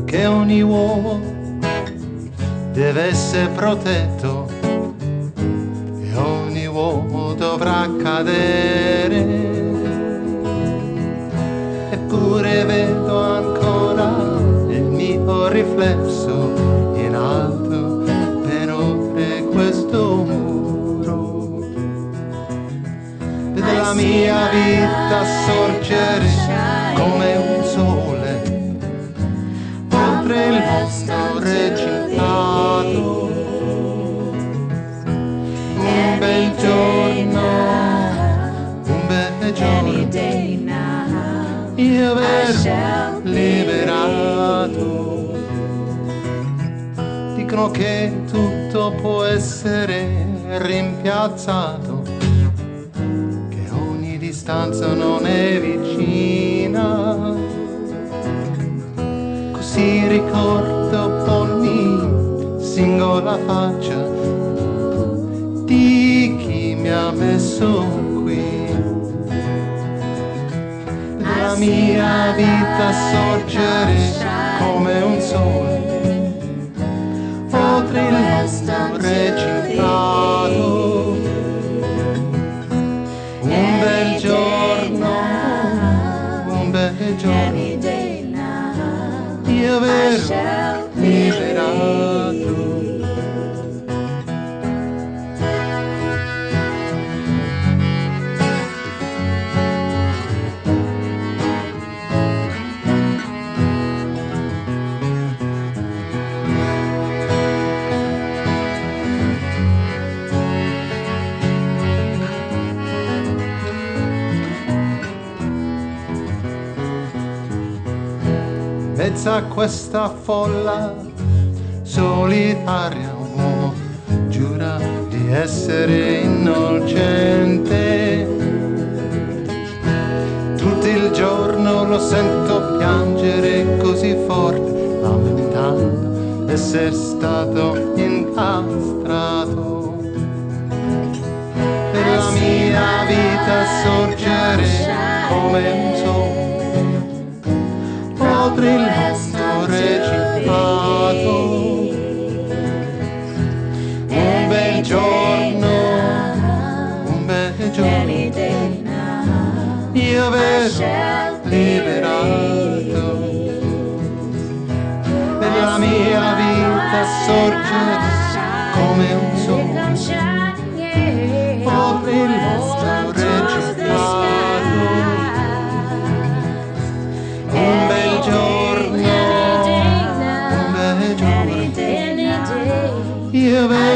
che ogni uomo deve essere protetto e ogni uomo dovrà cadere. Eppure vedo ancora il mio riflesso in alto per oltre questo muro. Vedo la mia vita sorgere come un sole oltre il mondo recintato. Un bel giorno, un bel giorno, io verrò liberato. Dicono che tutto può essere rimpiazzato, che ogni distanza non è vicina. Così ricordo ogni singola faccia di chi mi ha messo qui. La mia vita sorgere come un sole oltre il mondo recintato. Un bel giorno, un bel giorno, io verrò liberato. Mezzo a questa folla solitaria un uomo giura di essere innocente. Tutto il giorno lo sento piangere così forte, lamentando d'essere stato incastrato. Per la mia vita sorgere come un sole oltre il mondo recintato. Un bel giorno, un bel giorno, io verrò liberato. Per la mia vita sorgere come un sole oltre il mondo recintato. Un bel giorno, un bel giorno, io